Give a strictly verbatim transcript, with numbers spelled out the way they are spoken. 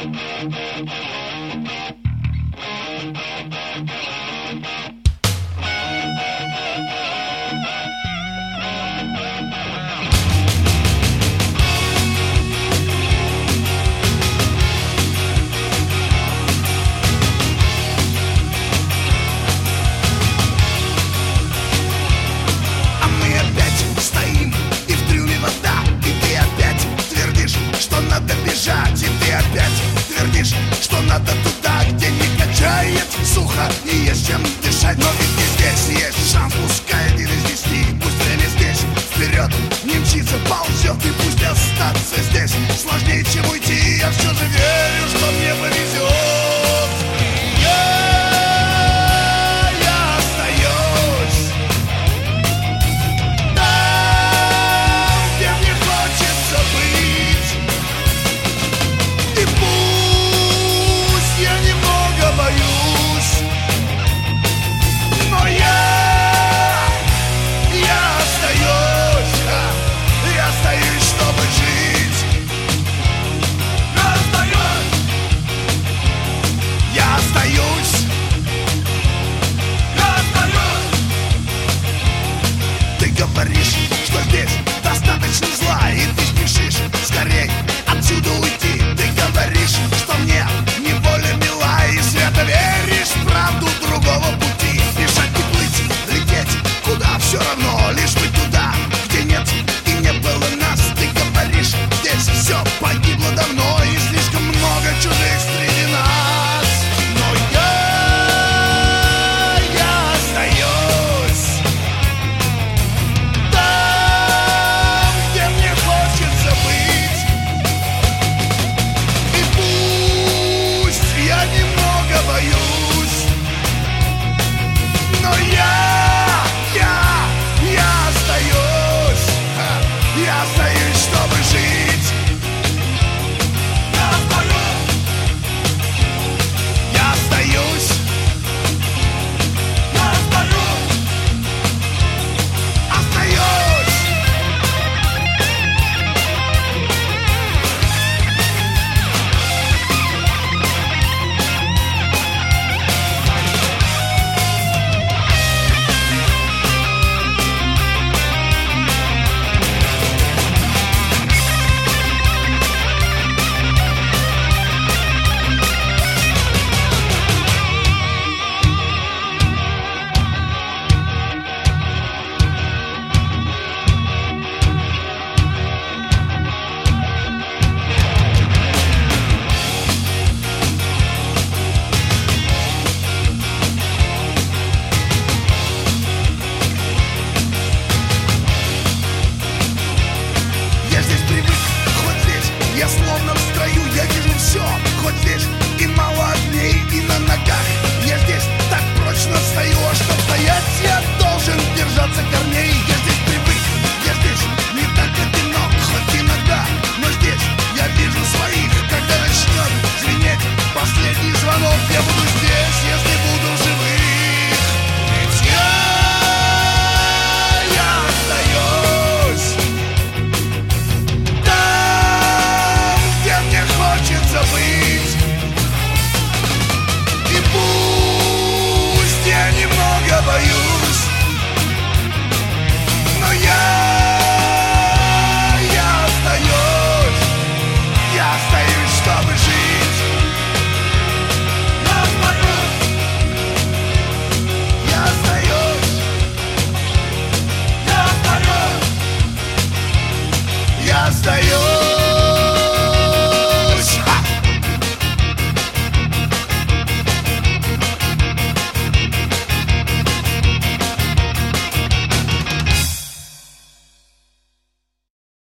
И ты опять твердишь, что надо туда, где не качает сухо и есть чем дышать. Но ведь и здесь есть шанс, пускай один из десяти. Пусть время здесь вперед не мчится, ползет, и пусть остаться здесь сложнее, чем уйти. Я все же верю, что мне повезет. Говоришь, что здесь достаточно зла, и ты спешишь скорей отсюда уйти. Ты говоришь, что мне неволя мила, и свято веришь в правду другого пути. Бежать и плыть, лететь, куда все равно, лишь быть туда, где нет и не было нас. Ты говоришь, здесь все погибло давно, и слишком много чужих среди нас. Но я, я остаюсь там, где мне хочется быть. И пусть я немного боюсь, но я, я, я остаюсь, я остаюсь, чтобы жить. Я остаюсь, я остаюсь, остаюсь. Я здесь привык, хоть здесь я словно в строю. Я вижу все, хоть здесь и мало огней, и на ногах. Я здесь так прочно стою, а чтоб стоять, я должен держаться корней. Я здесь привык, я здесь не так одинок, хоть иногда, но здесь я вижу своих. Когда начнет звенеть последний звонок, я буду здесь, если буду живых. Ведь я, я остаюсь там, где мне хочется быть.